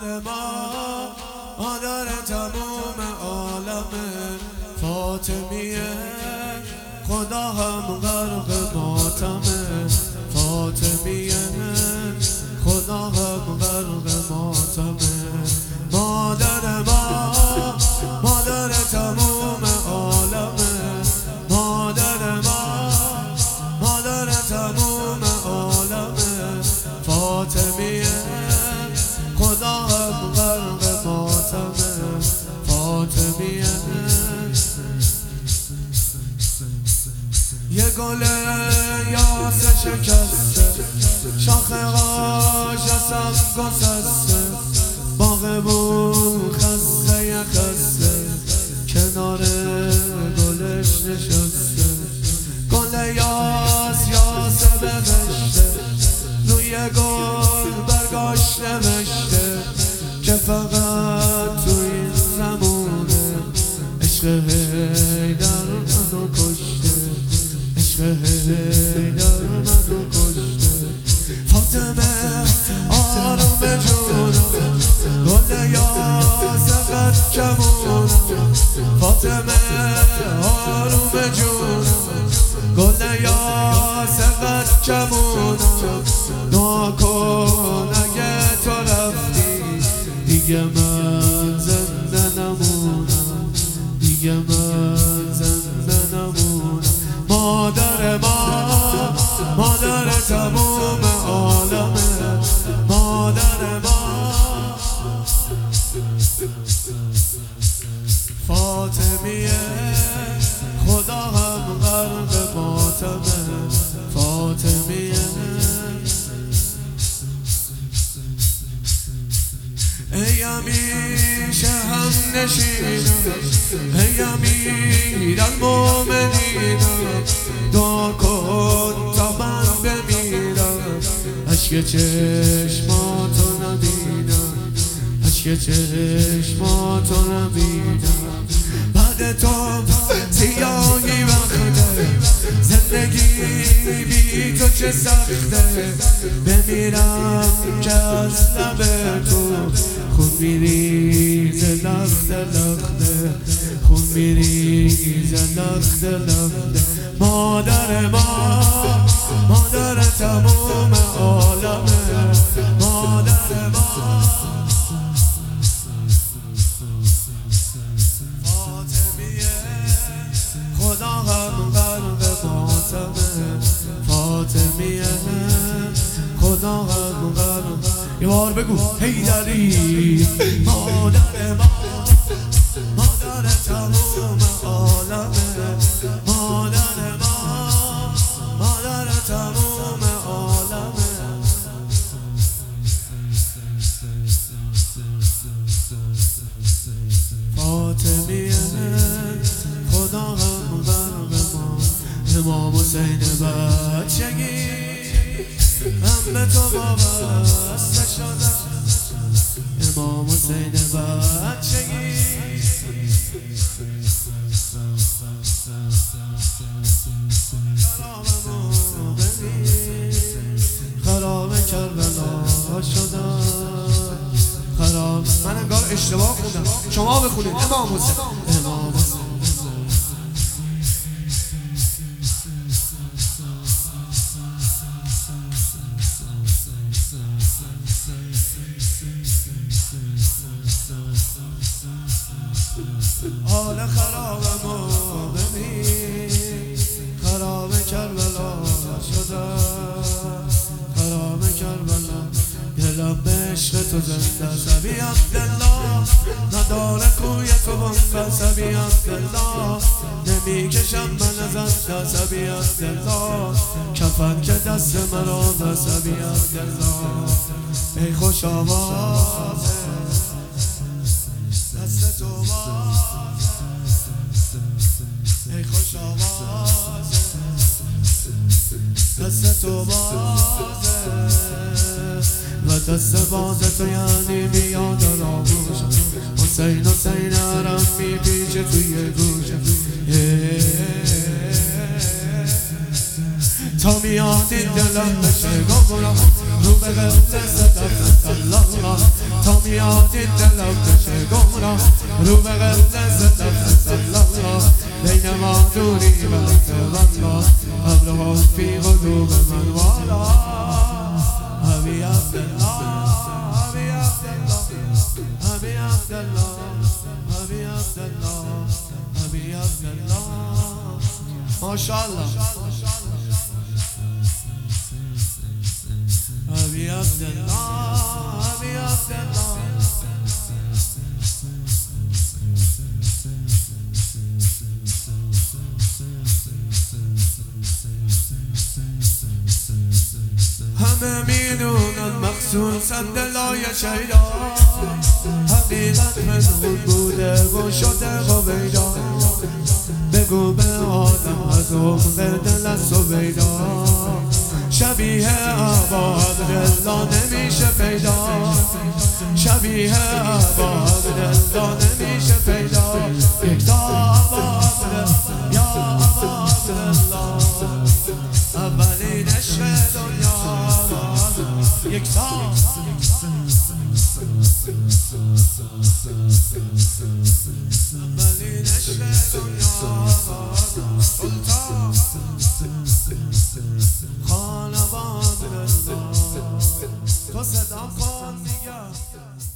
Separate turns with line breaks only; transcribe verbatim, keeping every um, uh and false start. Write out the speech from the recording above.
مادر ما مادر تموم عالم فاطمیه خدا هم غرق ماتمه فاطمیه خدا هم غرق ماتمه مادر ما مادر تموم عالم مادر ما مادر تموم عالم فاطمیه خدا هم غرق ماتمه فاطمیه یه گل یاس شکسته شاخه‌هاش اصم گسسته باغبون خسته یه خسته کنار گلش نشسته گل یاس یاس بهشته روی گل برگاش نوشته که فقط تو این زمونه عشق حیدر منو کشته عشق حیدر منو کشته فاطمه آروم جونم گل یاس قد کمونم فاطمه آروم جونم گل یاس قد کمونم دعا کن اگه تو رفتی دیگه من زنده نمونم دیگه من زنده نمونم مادر ما مادر تموم عالمه مادر ما فاطمیه خدا هم غرق ماتمه فاطمیه ای همیشه هم نشینم ای امیر المومنینم دعا کن تا من بمیرم اشک چشماتو نبینم اشک چشماتو نبینم بعد تو سیاهی وقته زندگی بی تو چه سخته بمیرم که از لب تو خون میریزه لخته لخته خون میریزه لخته لخته مادر ما مادر تموم عالمه مادر ما فاطمیه خدا هم غرق ماتمه فاطمیه خدا هم غرق یه بار بگو حیدری مادر ما مادر تموم عالمه مادر ما مادر تموم عالمه فاطمیه خدا هم غرق ما امام حسین بچگی من به تو وابسته شدم امام حسین بچگی خرابمو ببین خراب کربلا شدم خراب من انگار اشتباه خوندم شما بخونید امام حسین امام حسین حال خرابمو ببین خراب کربلا شدم خراب کربلا دلم به عشق تو زنده سبی عبدالله نداره کوی تو بنده سبی عبدالله نمیکشم من ازت سبی عبدالله کفن که دست مرا به سبی عبدالله ای خوش آوازه دست تو بازه ای خوش آوازه دست تو بازه و دست باز تو یعنی بیاد آغوشم حسین حسین حرم میپیچه توی گوشم تا میاد این دلم بشه گفرم رو به قبل صدف الله تا بیادید دلم بشه گمراه رو به قبل زدم سلالله بین ما دوری و والله ابرها فی قلوب من والا ابی عبدالله ابی عبدالله ابی عبدالله ابی عبدالله ابی عبدالله ماشاءالله ابی عبدالله ابی عبدالله همه میدونن مخصوصا دلای شیدا حقیقت منون بوده و شده قویدا بگو به آدم از عمق دل سویدا شبیه ابا عبدالله نمیشه پیدا شبیه ابا عبدالله نمیشه پیدا یک تا ابا عبدالله یا ابا عبدالله اولین عشق دنیا یک تا اولین عشق دنیا سلطان خانواده تو صدا کن دیگه